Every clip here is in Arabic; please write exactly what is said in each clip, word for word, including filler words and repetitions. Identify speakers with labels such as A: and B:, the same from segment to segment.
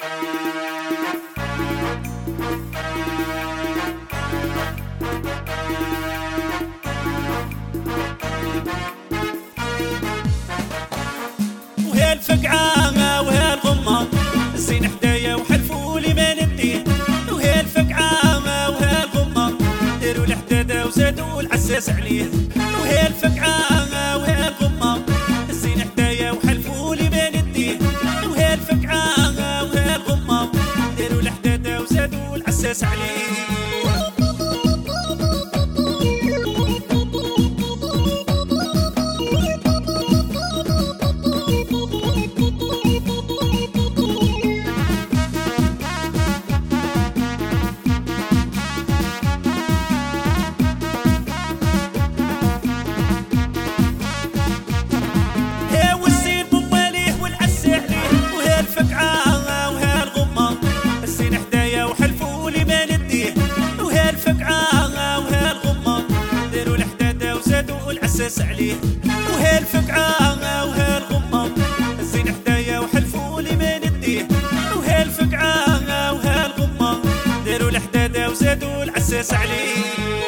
A: وهي الفقعة وهي الغمة الزين حدايا وحلفوا لي ما نديه. وهي الفقعة وهي الغمة داروا الحدادة وزادوا العساس عليه. وهي الفقعة وهي الغمة الزين حدايا وحلفوا لي ما نديه. وهي الفقعة وهي الغمة داروا الحدادة وزادوا العساس عليه. العساس عليه. وهي الفقعة وهي الغمة الزين حدايا وحلفوا لي ما نديه. وهي الفقعة وهي الغمة داروا الحدادة وزادوا العساس عليه.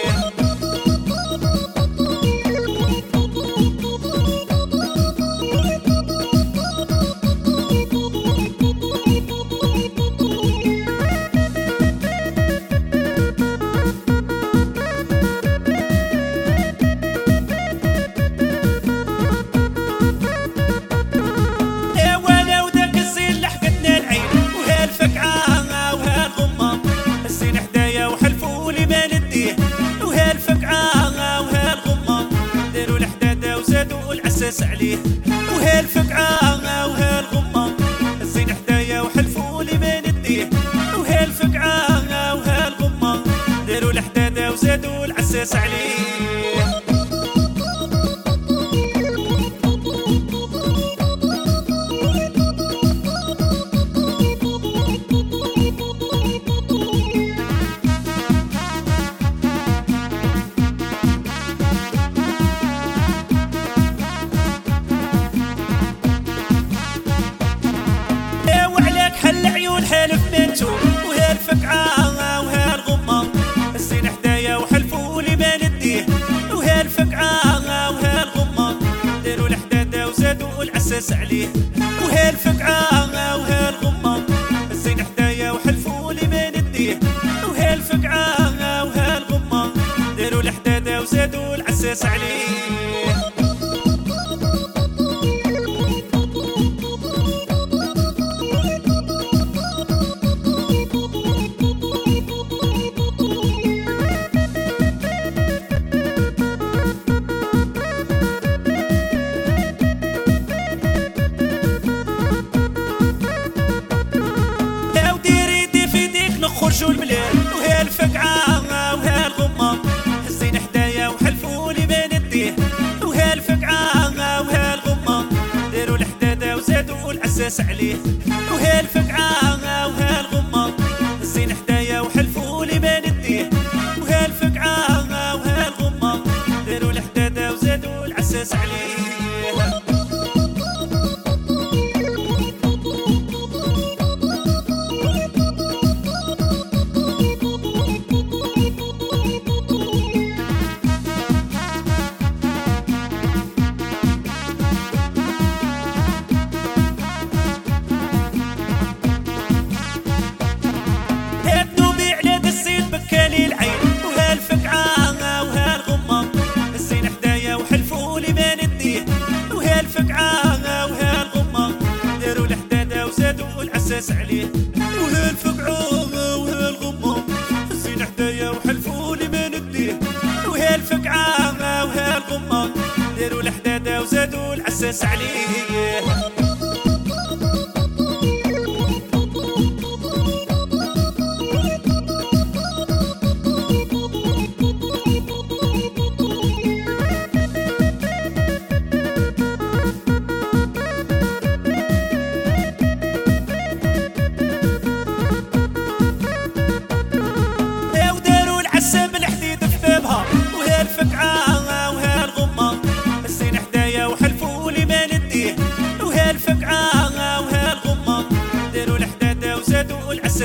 A: العساس عليه. وهي الفقعة وهي الغمة الزين حدايا وحلفوا لي ما نديه. وهي الفقعة وهي الغمة داروا الحدادة وزادوا العساس عليه. حلف بنتو. وهي الفقعة وهي الغمة الزين حدايا وحلفوا لي ما نديه. وهي الفقعة وهي الغمة داروا الحدادة وزادوا العساس عليه. وهي الفقعة وهي الغمة الزين حدايا وحلفوا لي ما نديه. وهي الفقعة وهي الغمة داروا الحدادة وزادوا العساس عليه. خرجوا الملال. وهي الفقعة وهي الغمة الزين حدايا وحلفوا لي ما نديه. وهي الفقعة وهي الغمة داروا الحدادة وزادوا العساس عليه. وهي الفقعة وهي الغمة الزين حدايا وحلفوا لي ما نديه. وهي الفقعة وهي الغمة داروا الحدادة وزادوا العساس عليه. العساس عليه. وهي الفقعة وهي الغمة الزين حدايا وحلفوا لي ما نديه. وهي الفقعة وهي الغمة داروا الحدادة وزادوا العساس عليه.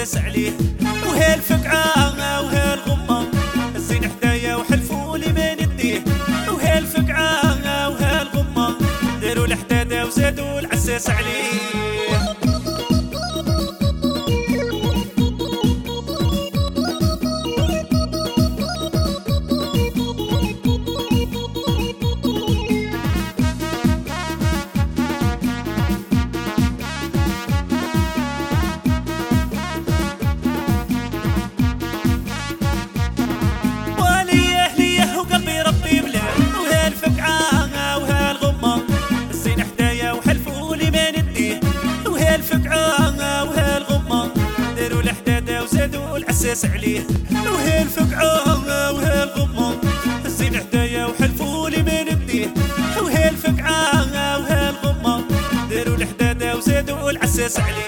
A: والعساس عليه. وهي الفقعة وهي الغمة الزين حدايا وحلفوا لي من يديه. وهي الفقعة وهي الغمة داروا الحدادة وزادوا العساس عليه. والعساس عليه. وهي الفقعة وهي الغمة الزين حدايا وحلفوا لي من يديه. وهي الفقعة وهي الغمة داروا الحدادة وزادوا العساس عليه.